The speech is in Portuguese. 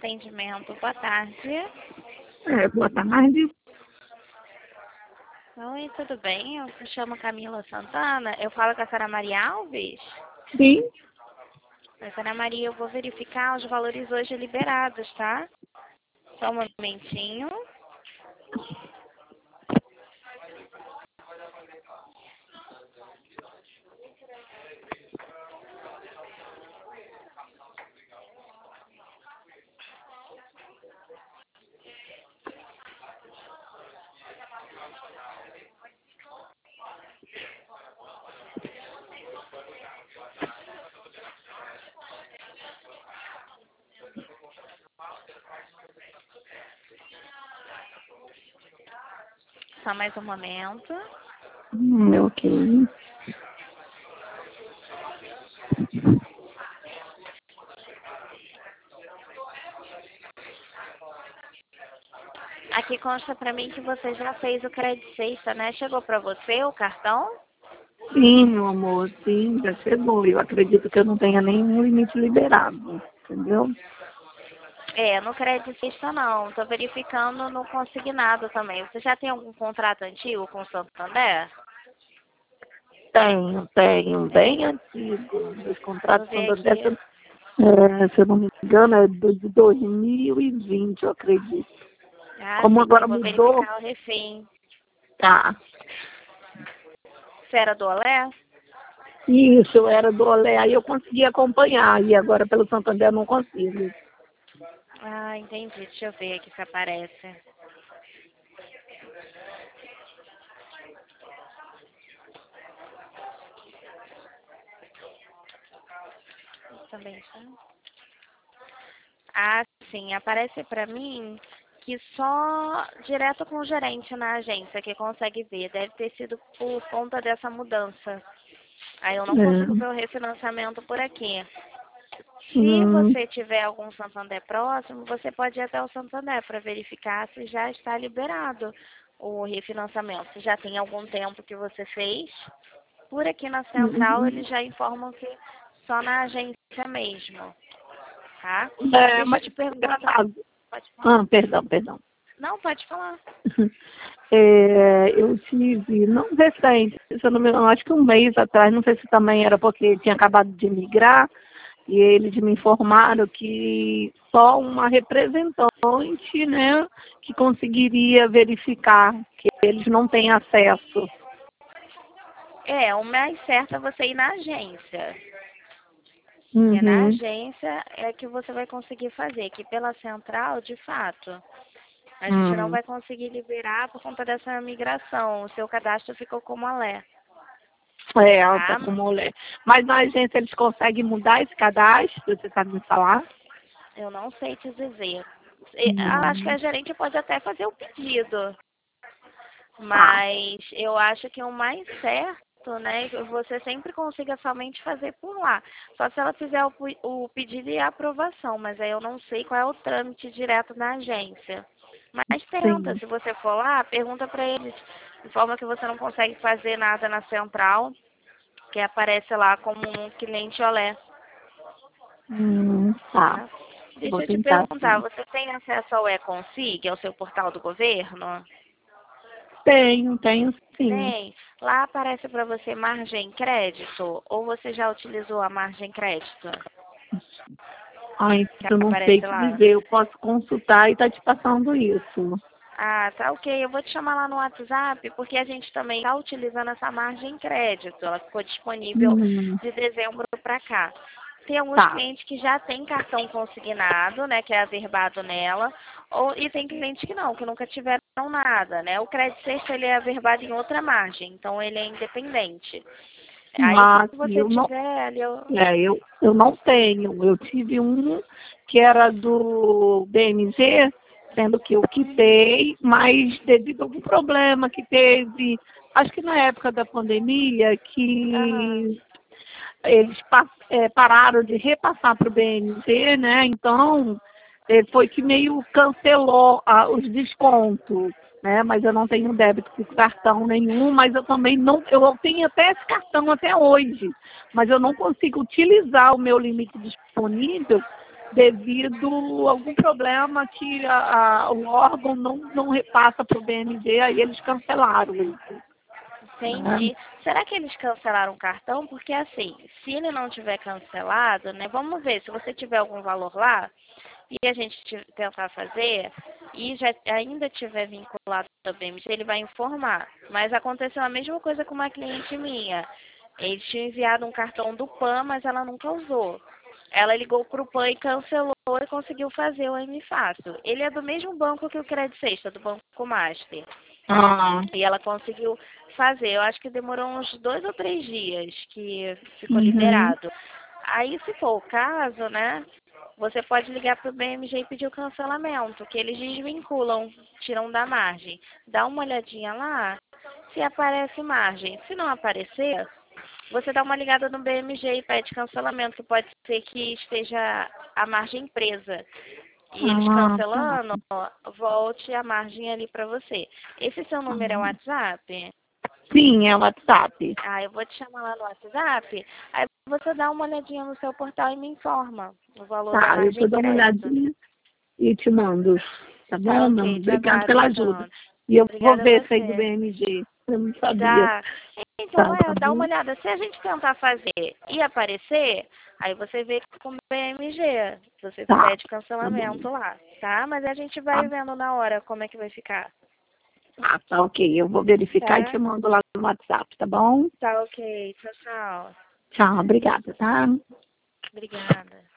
atendimento. Boa tarde. Boa tarde. Oi, tudo bem? Eu me chamo Camila Santana. Eu falo com a senhora Maria Alves? Sim. A senhora Maria, eu vou verificar os valores hoje liberados, tá? Só um momentinho. Só mais um momento. Ok. Aqui consta pra mim que você já fez o crédito sexta, né? Chegou pra você o cartão? Sim, meu amor, sim, já chegou. Eu acredito que eu não tenha nenhum limite liberado, entendeu? No crédito sexta não. Tô verificando no consignado também. Você já tem algum contrato antigo com o Santander? Tenho, bem antigo. Os contratos Vou são ver aqui. se eu não me engano, é de 2020, eu acredito. Ah, Como sim, agora eu vou mudou, verificar o refém. tá. Você era do Olé? Isso, eu era do Olé, aí eu consegui acompanhar, e agora pelo Santander eu não consigo. Ah, entendi. Deixa eu ver aqui se aparece. Também tá. Ah, sim. Aparece pra mim que só direto com o gerente na agência que consegue ver. Deve ter sido por conta dessa mudança. Aí eu não consigo ver o refinanciamento por aqui. Se Hum, você tiver algum Santander próximo, você pode ir até o Santander para verificar se já está liberado o refinanciamento. Se já tem algum tempo que você fez. Por aqui na central, eles já informam que só na agência mesmo, tá? Deixa eu mas te perguntar. engraçado. Pode falar? Perdão. Não, pode falar. Eu tive, não recente, se eu não me engano, acho que um mês atrás, não sei se também era porque tinha acabado de migrar, e eles me informaram que só uma representante, né, que conseguiria verificar que eles não têm acesso. O mais certo é você ir na agência. Porque na Uhum. agência é que você vai conseguir fazer. Que pela central, de fato, a gente não Hum. vai conseguir liberar por conta dessa migração. O seu cadastro ficou como Alé, Ela tá tá? com mulher. Mas na agência eles conseguem mudar esse cadastro, você sabe me falar? Eu não sei te dizer. Acho que Hum. a gerente pode até fazer o pedido. Tá. Mas eu acho que o mais certo, né, que você sempre consiga somente fazer por lá. Só se ela fizer o pedido e a aprovação, mas aí eu não sei qual é o trâmite direto na agência. Mas tenta, Sim. se você for lá, pergunta para eles, de forma que você não consegue fazer nada na central, que aparece lá como um cliente Olé, Tá. tá? Vou Deixa eu te tentar perguntar, sim. você tem acesso ao E-Consig, ao seu portal do governo? Tenho sim. Tem. Lá aparece para você margem crédito ou você já utilizou a margem crédito? Ai, Que eu não sei aparece te lá. dizer, eu posso consultar e tá te passando isso. Ah, tá ok. Eu vou te chamar lá no WhatsApp porque a gente também está utilizando essa margem crédito. Ela ficou disponível Hum, de dezembro para cá. Tem alguns tá. clientes que já tem cartão consignado, né, que é averbado nela, e tem clientes que nunca tiveram nada, né? O crédito sexto ele é averbado em outra margem, então ele é independente. Aí se Mas você tiver ali, eu não tenho. Eu tive um que era do BMG, sendo que eu quitei, mas devido a algum problema que teve, acho que na época da pandemia, aham. que eles pararam de repassar para o BNG, né? Então, foi que meio cancelou os descontos, né? Mas eu não tenho débito com cartão nenhum, mas eu também não, eu tenho até esse cartão até hoje, mas eu não consigo utilizar o meu limite disponível devido a algum problema que o órgão não repassa para o BMG, aí eles cancelaram isso. Entendi. Será que eles cancelaram o cartão? Porque assim, se ele não tiver cancelado, né? Vamos ver, se você tiver algum valor lá e a gente tentar fazer e já ainda tiver vinculado ao BMG, ele vai informar. Mas aconteceu a mesma coisa com uma cliente minha. Eles tinham enviado um cartão do PAN, mas ela nunca usou. Ela ligou para o PAN e cancelou e conseguiu fazer o M Fácil. Ele é do mesmo banco que o Credit Sexta, do Banco Master. Ah, E ela conseguiu fazer. Eu acho que demorou uns 2 ou 3 dias que ficou uhum. liberado. Aí, se for o caso, né, você pode ligar para o BMG e pedir o cancelamento, que eles desvinculam, tiram da margem. Dá uma olhadinha lá se aparece margem. Se não aparecer, você dá uma ligada no BMG e pede cancelamento, que pode ser que esteja a margem presa. E eles Ah, tá. cancelando, volte a margem ali para você. Esse seu número é o WhatsApp? Sim, é o WhatsApp. Ah, eu vou te chamar lá no WhatsApp. Aí você dá uma olhadinha no seu portal e me informa o valor da Tá, eu margem vou de dar uma crédito. olhadinha e te mando. Tá Tá, bom, meu amor? ok. Te Obrigada aguardo pela ajuda. então. E eu vou Obrigada a ver isso aí do você. BMG. Eu não sabia. Tá. Então, Tá dá uma bom? olhada. Se a gente tentar fazer e aparecer, aí você vê com o BMG. Você Tá. pede Tá bom. cancelamento lá, tá? Mas a gente Tá, vai vendo na hora como é que vai ficar. tá ok. Eu vou verificar e te Tá? mando lá no WhatsApp, tá bom? Tá ok. Tchau, tchau. Tchau, obrigada, tá? Obrigada.